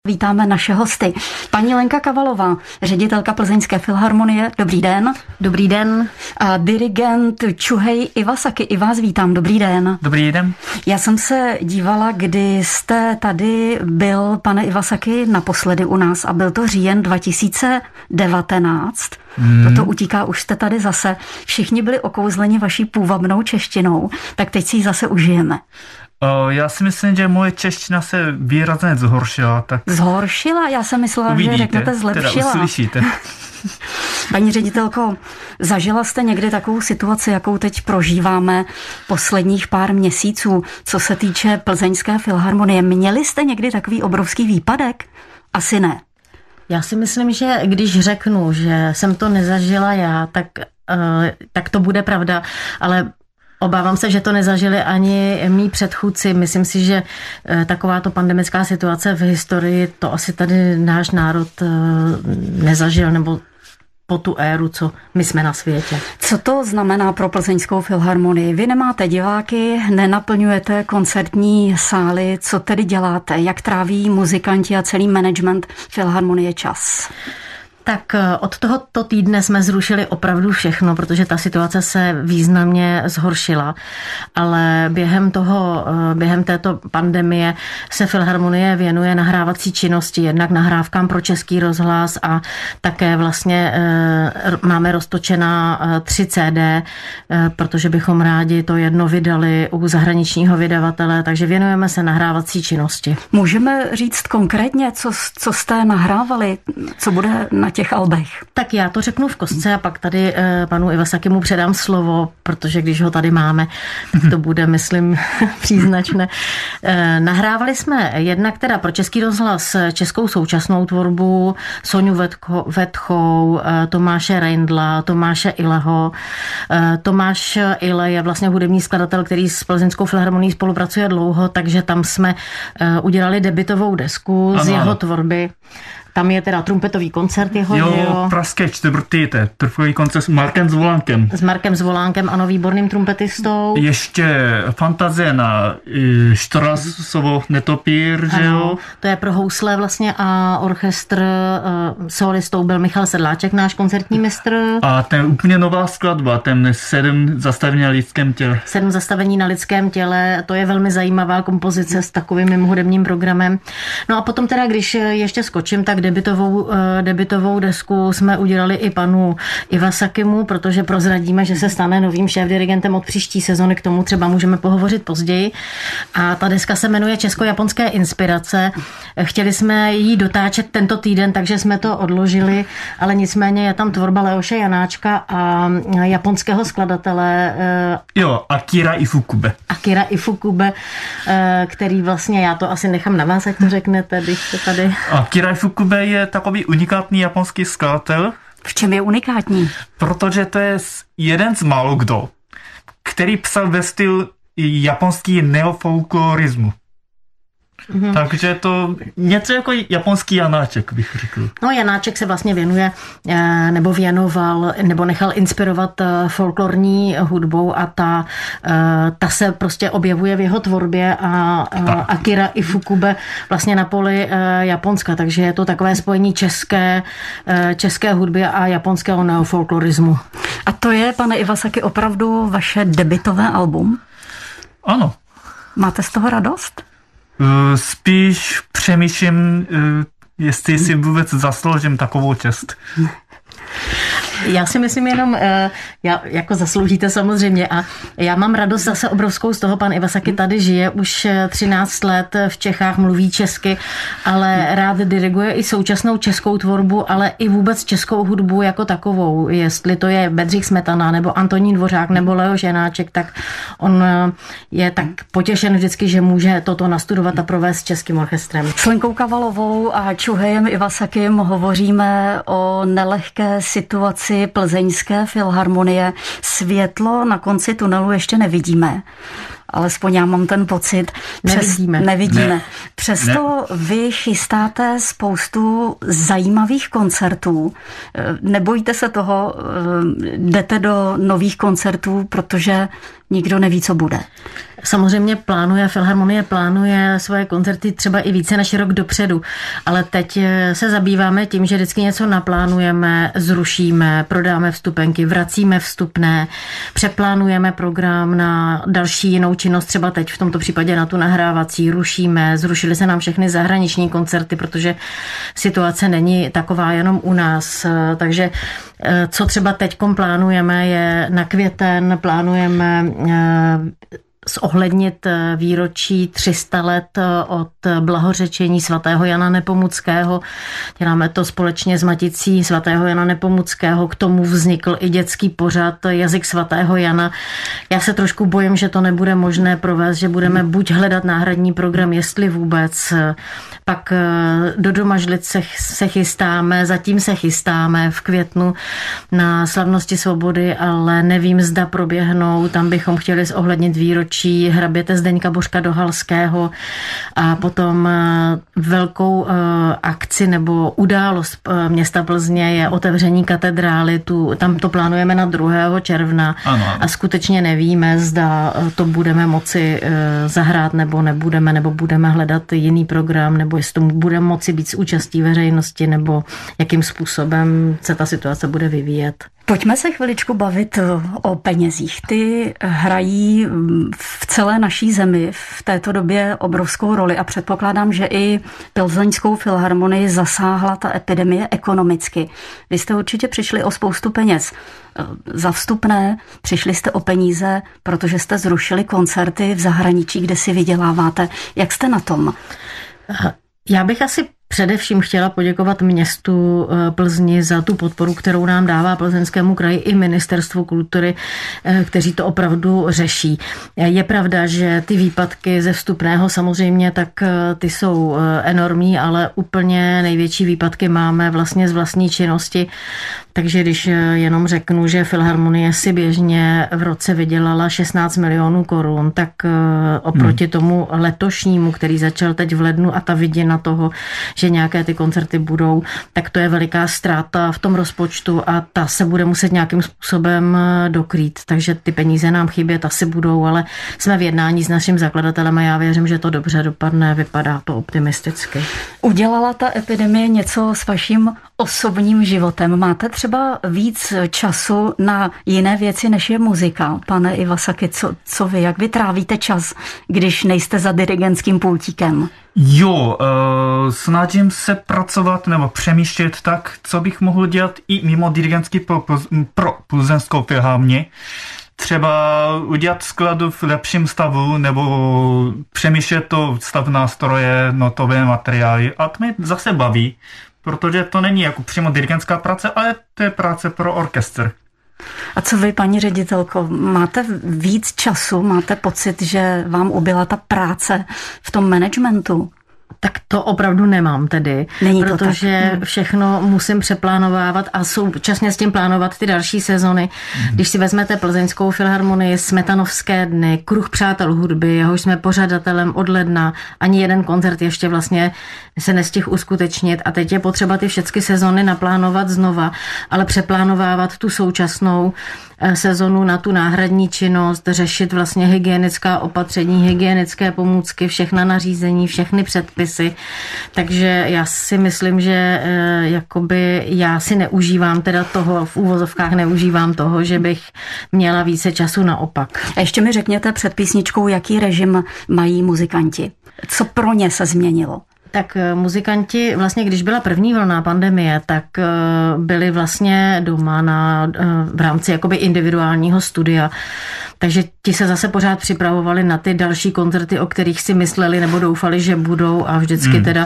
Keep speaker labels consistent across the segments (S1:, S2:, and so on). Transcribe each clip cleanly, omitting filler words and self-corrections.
S1: Vítáme naše hosty. Paní Lenka Kavalová, ředitelka Plzeňské filharmonie. Dobrý den.
S2: Dobrý den.
S1: A dirigent Chuhei Iwasaki. I vás vítám. Dobrý den.
S3: Dobrý den.
S1: Já jsem se dívala, kdy jste tady byl, pane Iwasaki, naposledy u nás a byl to říjen 2019. Toto utíká, už jste tady zase. Všichni byli okouzleni vaší půvabnou češtinou, tak teď si ji zase užijeme.
S3: Já si myslím, že moje čeština se výrazně zhoršila. Tak
S1: zhoršila? Já jsem myslela,
S3: uvidíte,
S1: že řeknete zlepšila.
S3: Teda uslyšíte.
S1: Paní ředitelko, zažila jste někdy takovou situaci, jakou teď prožíváme posledních pár měsíců, co se týče Plzeňské filharmonie? Měli jste někdy takový obrovský výpadek? Asi ne.
S2: Já si myslím, že když řeknu, že jsem to nezažila já, tak to bude pravda, ale obávám se, že to nezažili ani mý předchůdci. Myslím si, že takováto pandemická situace v historii to asi tady náš národ nezažil, nebo po tu éru, co my jsme na světě.
S1: Co to znamená pro Plzeňskou filharmonii? Vy nemáte diváky, nenaplňujete koncertní sály. Co tedy děláte? Jak tráví muzikanti a celý management filharmonie čas?
S2: Tak od tohoto týdne jsme zrušili opravdu všechno, protože ta situace se významně zhoršila, ale během této pandemie se filharmonie věnuje nahrávací činnosti, jednak nahrávkám pro Český rozhlas a také vlastně máme roztočená 3 CD, protože bychom rádi to jedno vydali u zahraničního vydavatele, takže věnujeme se nahrávací činnosti.
S1: Můžeme říct konkrétně, co jste nahrávali, co bude na těch albech?
S2: Tak já to řeknu v kostce a pak tady panu Iwasakimu předám slovo, protože když ho tady máme, tak to bude, myslím, příznačné. Nahrávali jsme jednak teda pro Český rozhlas českou současnou tvorbu, Soňu Vetchou, Tomáše Reindla, Tomáše Ileho. Tomáš Ile je vlastně hudební skladatel, který s Plzeňskou filharmonií spolupracuje dlouho, takže tam jsme udělali debutovou desku z jeho tvorby. Tam je teda trumpetový koncert jeho.
S3: Jo, pražské čtvrtý, trumpetový koncert s Markem Zvolánkem.
S2: S Markem Zvolánkem, ano, výborným trumpetistou.
S3: Ještě fantazie na Štorasovo Netopír, že jo?
S2: To je pro housle vlastně a orchestr. Solistou byl Michal Sedláček, náš koncertní mistr.
S3: A ten úplně nová skladba, ten 7 zastavení na lidském těle.
S2: 7 zastavení na lidském těle, to je velmi zajímavá kompozice s takovým mým hudebním programem. No a potom teda, když ještě skočím, tak debutovou desku jsme udělali i panu Iwasakimu, protože prozradíme, že se stane novým šéfdirigentem od příští sezony, k tomu třeba můžeme pohovořit později. A ta deska se jmenuje Česko-japonské inspirace. Chtěli jsme ji dotáčet tento týden, takže jsme to odložili, ale nicméně je tam tvorba Leoše Janáčka a japonského skladatele
S3: Akira
S2: Ifukube, který vlastně, já to asi nechám na vás, jak to řeknete, když se tady...
S3: Akira Ifukube je takový unikátní japonský skladatel.
S1: V čem je unikátní?
S3: Protože to je jeden z málo kdo, který psal ve stylu japonský neofolklorismu. Takže to něco jako japonský Janáček, bych řekl.
S2: No, Janáček se vlastně věnuje, nebo věnoval, nebo nechal inspirovat folklorní hudbou a ta se prostě objevuje v jeho tvorbě a Akira Ifukube vlastně na poli Japonska, takže je to takové spojení české hudby a japonského neofolklorismu.
S1: A to je, pane Iwasaki, opravdu vaše debutové album?
S3: Ano.
S1: Máte z toho radost?
S3: Spíš přemýšlím, jestli si vůbec zasloužím takovou čest.
S2: Já si myslím jenom, jako zasloužíte samozřejmě a já mám radost zase obrovskou z toho, pan Iwasaki tady žije už 13 let v Čechách, mluví česky, ale rád diriguje i současnou českou tvorbu, ale i vůbec českou hudbu jako takovou. Jestli to je Bedřich Smetana, nebo Antonín Dvořák, nebo Leoš Janáček, tak on je tak potěšen vždycky, že může toto nastudovat a provést s českým orchestrem.
S1: S Lenkou Kavalovou a Chuheiem Iwasakim hovoříme o nelehké situaci Plzeňské filharmonie. Světlo na konci tunelu ještě nevidíme. Alespoň já mám ten pocit. Nevidíme.
S3: Ne.
S1: Přesto vy chystáte spoustu zajímavých koncertů. Nebojíte se toho? Jdete do nových koncertů, protože nikdo neví, co bude.
S2: Samozřejmě Filharmonie plánuje svoje koncerty třeba i více než rok dopředu, ale teď se zabýváme tím, že vždycky něco naplánujeme, zrušíme, prodáme vstupenky, vracíme vstupné, přeplánujeme program na další jinou činnost, třeba teď v tomto případě na tu nahrávací, zrušily se nám všechny zahraniční koncerty, protože situace není taková jenom u nás, takže co třeba teďkom plánujeme je na květen, plánujeme zohlednit výročí 300 let od blahořečení svatého Jana Nepomuckého. Děláme to společně s Maticí svatého Jana Nepomuckého. K tomu vznikl i dětský pořad Jazyk svatého Jana. Já se trošku bojím, že to nebude možné provést, že budeme buď hledat náhradní program, jestli vůbec. Pak do Domažlic se chystáme, zatím se chystáme v květnu na slavnosti svobody, ale nevím, zda proběhnou. Tam bychom chtěli zohlednit výročí hraběte Zdeňka Božka Dohalského a potom velkou akci nebo událost města Plzně je otevření katedrály. Tam to plánujeme na 2. června a skutečně nevíme, zda to budeme moci zahrát nebo nebudeme, nebo budeme hledat jiný program, nebo jestli to bude moci být s účastí veřejnosti, nebo jakým způsobem se ta situace bude vyvíjet.
S1: Pojďme se chviličku bavit o penězích. Ty hrají v celé naší zemi v této době obrovskou roli a předpokládám, že i Plzeňskou filharmonii zasáhla ta epidemie ekonomicky. Vy jste určitě přišli o spoustu peněz za vstupné, přišli jste o peníze, protože jste zrušili koncerty v zahraničí, kde si vyděláváte. Jak jste na tom?
S2: Já bych asi především chtěla poděkovat městu Plzni za tu podporu, kterou nám dává Plzeňskému kraji i Ministerstvu kultury, kteří to opravdu řeší. Je pravda, že ty výpadky ze vstupného samozřejmě, tak ty jsou enormní, ale úplně největší výpadky máme vlastně z vlastní činnosti. Takže když jenom řeknu, že Filharmonie si běžně v roce vydělala 16 milionů korun, tak oproti tomu letošnímu, který začal teď v lednu a ta vidina toho, že nějaké ty koncerty budou, tak to je veliká ztráta v tom rozpočtu a ta se bude muset nějakým způsobem dokrýt. Takže ty peníze nám chybět asi budou, ale jsme v jednání s naším zakladatelem a já věřím, že to dobře dopadne, vypadá to optimisticky.
S1: Udělala ta epidemie něco s vaším osobním životem? Máte třeba víc času na jiné věci, než je muzika? Pane Iwasaki, co vy? Jak vy trávíte čas, když nejste za dirigentským pultíkem?
S3: Jo, snažím se pracovat nebo přemýšlet tak, co bych mohl dělat i mimo dirigentský pro Plzeňskou filharmonii. Třeba udělat skladu v lepším stavu nebo přemýšlet to stav nástroje, notové materiály a to mě zase baví, protože to není jako přímo dirigentská práce, ale to je práce pro orchestr.
S1: A co vy, paní ředitelko, máte víc času, máte pocit, že vám ubyla ta práce v tom managementu?
S2: Tak to opravdu nemám tedy, protože všechno musím přeplánovávat a současně s tím plánovat ty další sezony. Když si vezmete Plzeňskou filharmonii, Smetanovské dny, Kruh přátel hudby, jehož jsme pořadatelem od ledna, ani jeden koncert ještě vlastně se nestihl uskutečnit a teď je potřeba ty všechny sezony naplánovat znova, ale přeplánovávat tu současnou sezonu na tu náhradní činnost, řešit vlastně hygienická opatření, hygienické pomůcky, všechna nařízení, všechny předpisy. Takže já si myslím, že jakoby já si neužívám teda toho, v úvozovkách neužívám toho, že bych měla více času naopak.
S1: A ještě mi řekněte před písničkou, jaký režim mají muzikanti? Co pro ně se změnilo?
S2: Tak muzikanti, vlastně když byla první vlna pandemie, tak byli vlastně doma v rámci jakoby individuálního studia. Takže ti se zase pořád připravovali na ty další koncerty, o kterých si mysleli nebo doufali, že budou a vždycky teda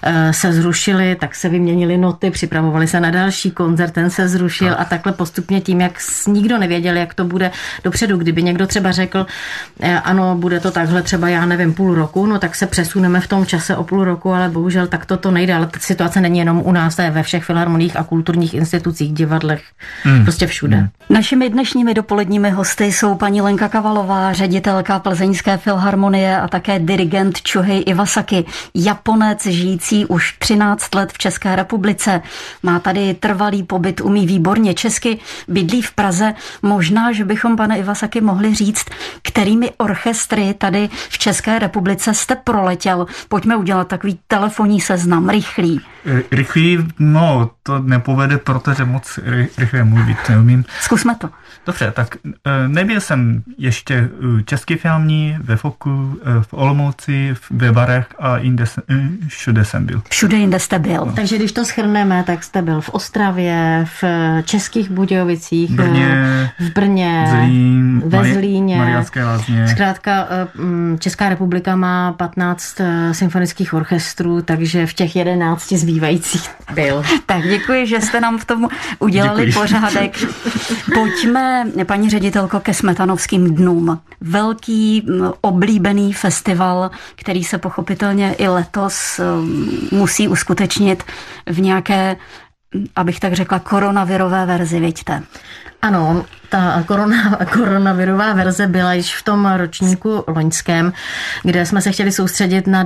S2: se zrušili, tak se vyměnili noty, připravovali se na další koncert, ten se zrušil a takhle postupně tím, jak nikdo nevěděl, jak to bude dopředu. Kdyby někdo třeba řekl, ano, bude to takhle třeba, já nevím, půl roku, no tak se přesuneme v tom čase o půl roku, ale bohužel tak to nejde. Ale ta situace není jenom u nás, to je ve všech filharmoniích a kulturních institucích, divadlech, prostě všude.
S1: Našimi dnešními dopoledními hosty jsou paní Lenka Kavalová, ředitelka Plzeňské filharmonie a také dirigent Chuhei Iwasaki, Japonec žijící už 13 let v České republice. Má tady trvalý pobyt, umí výborně česky, bydlí v Praze. Možná, že bychom, pane Iwasaki, mohli říct, kterými orchestry tady v České republice jste proletěl. Pojďme udělat takový telefonní seznam, rychlý.
S3: Rychlý, no, to nepovede, protože moc rychle mluvit neumím.
S1: Zkusme to.
S3: Dobře, tak nebyl jsem ještě český filmní, ve Foku, v Olomouci, ve Barech a všude jsem byl.
S1: Všude jinde jste byl.
S2: No. Takže když to shrneme, tak jste byl v Ostravě, v Českých Budějovicích, v Brně,
S3: Zlín,
S2: ve Zlíně.
S3: Mariánské Lázně.
S2: Zkrátka Česká republika má 15 symfonických orchestrů, takže v těch 11 zbývajících byl.
S1: Tak děkuji, že jste nám v tom udělali pořádek. Pojďme, paní ředitelko, ke Smetanovským dnům. Velký, oblíbený festival, který se pochopitelně i letos musí uskutečnit v nějaké, abych tak řekla, koronavirové verzi, vidíte.
S2: Ano, ta koronavirová verze byla již v tom ročníku loňském, kde jsme se chtěli soustředit na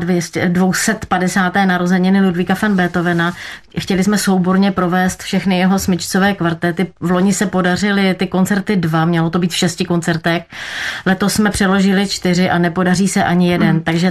S2: 250. narozeniny Ludvíka van Beethovena. Chtěli jsme souborně provést všechny jeho smyčcové kvartety. V loni se podařily ty koncerty 2, mělo to být v 6 koncertech. Letos jsme přeložili 4 a nepodaří se ani jeden. Takže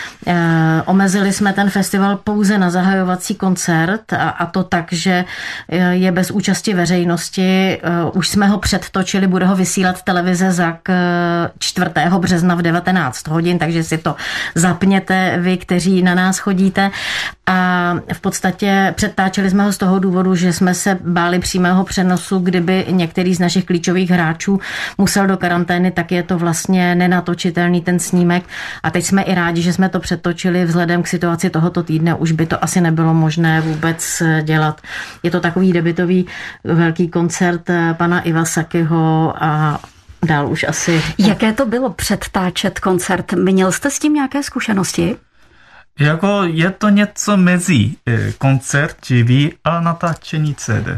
S2: omezili jsme ten festival pouze na zahajovací koncert a to tak, že je bez účasti veřejnosti. Už jsme ho předtočili, bude ho vysílat televize ZAK 4. března v 19 hodin, takže si to zapněte vy, kteří na nás chodíte. A v podstatě předtáčeli jsme ho z toho důvodu, že jsme se báli přímého přenosu, kdyby některý z našich klíčových hráčů musel do karantény, tak je to vlastně nenatočitelný ten snímek. A teď jsme i rádi, že jsme to předtočili vzhledem k situaci tohoto týdne. Už by to asi nebylo možné vůbec dělat. Je to takový debutový velký koncert pana Iwasakiho a dál už asi.
S1: Jaké to bylo předtáčet koncert? Měl jste s tím nějaké zkušenosti?
S3: Jako je to něco mezi koncert živý a natáčení CD.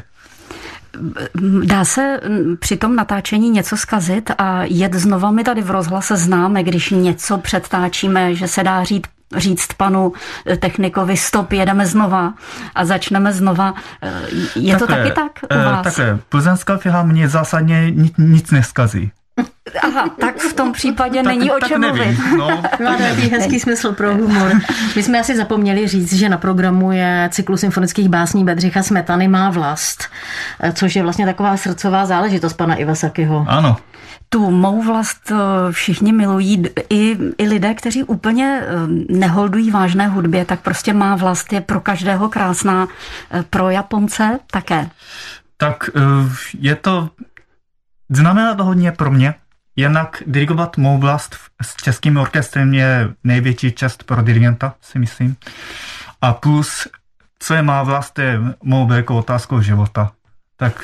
S1: Dá se při tom natáčení něco zkazit a jet znova? My tady v rozhlase známe, když něco předtáčíme, že se dá říct panu technikovi stop, jedeme znova a začneme znova. Je to taky tak u vás?
S3: Takhle, Plzeňská filharmonie zásadně nic neskazí.
S1: Aha, tak v tom případě není o čem mluvit.
S2: No. Má takový hezký smysl pro humor. My jsme asi zapomněli říct, že na programu je cyklus symfonických básní Bedřicha Smetany Má vlast, což je vlastně taková srdcová záležitost pana Iwasakiho.
S3: Ano.
S1: Tu mou vlast všichni milují, i lidé, kteří úplně neholdují vážné hudbě, tak prostě Má vlast je pro každého krásná, pro Japonce také.
S3: Tak je to, znamená to hodně pro mě. Jinak dirigovat mou vlast s českým orchestrem je největší čest pro dirigenta, si myslím. A plus, co je Má vlast, je mou velkou otázkou života. Tak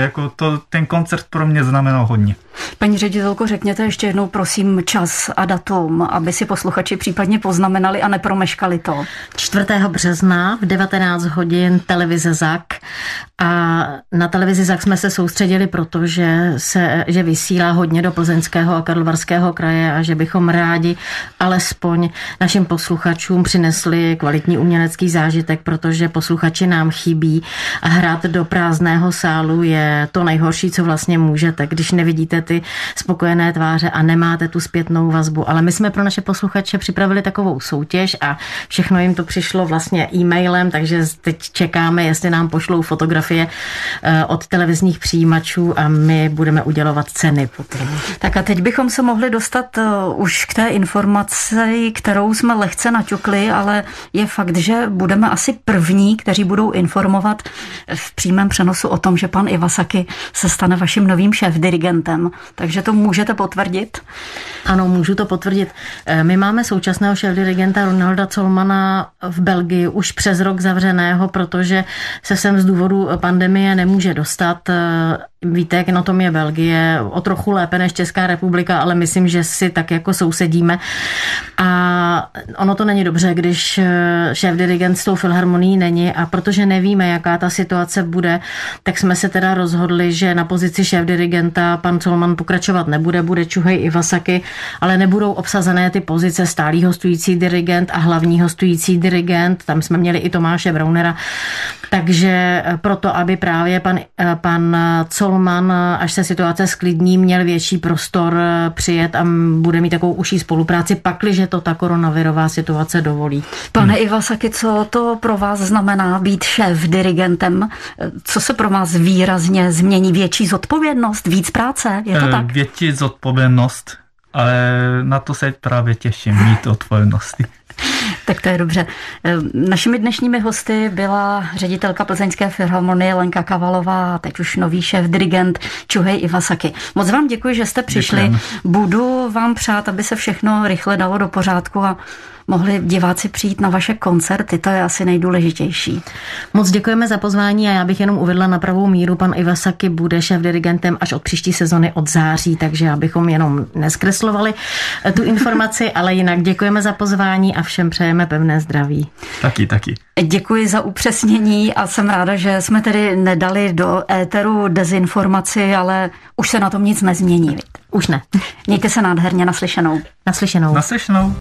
S3: ten koncert pro mě znamenal hodně.
S1: Paní ředitelko, řekněte ještě jednou, prosím, čas a datum, aby si posluchači případně poznamenali a nepromeškali to.
S2: 4. března v 19 hodin televize ZAK. A na televizi ZAK jsme se soustředili, protože že vysílá hodně do Plzeňského a Karlovarského kraje a že bychom rádi alespoň našim posluchačům přinesli kvalitní umělecký zážitek, protože posluchači nám chybí a hrát do prázdného sálu je to nejhorší, co vlastně můžete, když nevidíte ty spokojené tváře a nemáte tu zpětnou vazbu. Ale my jsme pro naše posluchače připravili takovou soutěž a všechno jim to přišlo vlastně e-mailem, takže teď čekáme, jestli nám pošlou fotografie od televizních přijímačů a my budeme udělovat ceny potom.
S1: Tak a teď bychom se mohli dostat už k té informaci, kterou jsme lehce naťukli, ale je fakt, že budeme asi první, kteří budou informovat v přímém přenosu o tom, že pan Iwasaki se stane vaším novým šéfdirigentem. Takže to můžete potvrdit?
S2: Ano, můžu to potvrdit. My máme současného šéfdirigenta Ronalda Colmana v Belgii už přes rok zavřeného, protože se sem z důvodu pandemie nemůže dostat. Víte, jak na tom je Belgie, o trochu lépe než Česká republika, ale myslím, že si tak jako sousedíme. A ono to není dobře, když šéfdirigent s tou filharmonií není a protože nevíme, jaká ta situace bude, tak jsme se teda rozhodli, že na pozici šéfdirigenta pan Colman pokračovat nebude, bude Chuhei Iwasaki, ale nebudou obsazené ty pozice stálý hostující dirigent a hlavní hostující dirigent. Tam jsme měli i Tomáše Braunera. Takže proto, aby právě pan Colman, až se situace sklidní, měl větší prostor přijet a bude mít takovou užší spolupráci, pakliže to ta koronavirová situace dovolí.
S1: Pane Iwasaki, co to pro vás znamená být šéf-dirigentem? Co se pro vás výrazně změní? Větší zodpovědnost, víc práce? Je to tak?
S3: Větší zodpovědnost, ale na to se právě těším, mít odpovědnosti.
S1: Tak to je dobře. Našimi dnešními hosty byla ředitelka Plzeňské filharmonie Lenka Kavalová a teď už nový šéf-dirigent Chuhei Iwasaki. Moc vám děkuji, že jste přišli. Děkujeme. Budu vám přát, aby se všechno rychle dalo do pořádku a mohli diváci přijít na vaše koncerty, to je asi nejdůležitější.
S2: Moc děkujeme za pozvání a já bych jenom uvedla na pravou míru, pan Iwasaki bude šéf-dirigentem až od příští sezony od září, takže abychom jenom neskreslovali tu informaci, ale jinak děkujeme za pozvání a všem přejeme pevné zdraví.
S3: Taky.
S1: Děkuji za upřesnění a jsem ráda, že jsme tedy nedali do éteru dezinformaci, ale už se na tom nic nezmění.
S2: Už ne.
S1: Mějte se nádherně, naslyšenou.
S2: Naslyšenou.